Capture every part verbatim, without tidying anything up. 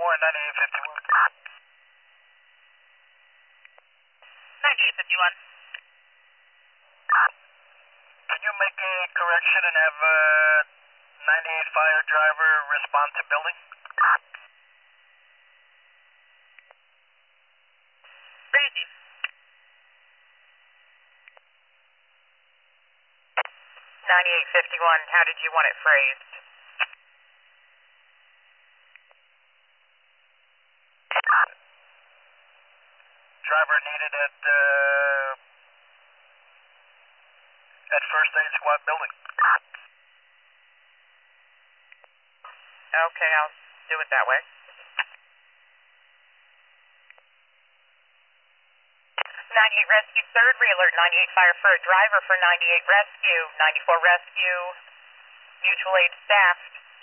Warren, ninety-eight fifty-one. ninety-eight fifty-one. Can you make a correction and have uh, ninety-eight fire driver respond to building? Crazy. ninety-eight fifty-one, how did you want it phrased? Driver needed at uh, at first aid squad building. Okay, I'll do it that way. ninety-eight rescue, third re-alert, ninety-eight fire for a driver for ninety-eight rescue, ninety-four rescue, mutual aid staff.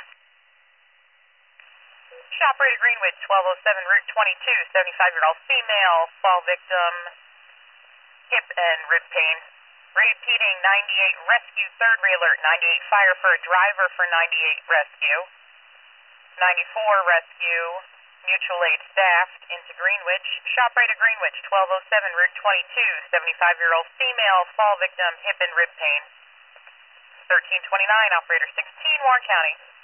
Shop rate Greenwich, twelve oh seven Route twenty-two, seventy-five-year-old female, fall victim, hip and rib pain. Repeating, ninety-eight rescue, third re-alert, ninety-eight fire for a driver for ninety-eight rescue, ninety-four rescue, mutual aid staffed into Greenwich. Shop rate of Greenwich, twelve oh seven Route twenty-two, seventy-five-year-old female, fall victim, hip and rib pain. thirteen twenty-nine, operator sixteen, Warren County.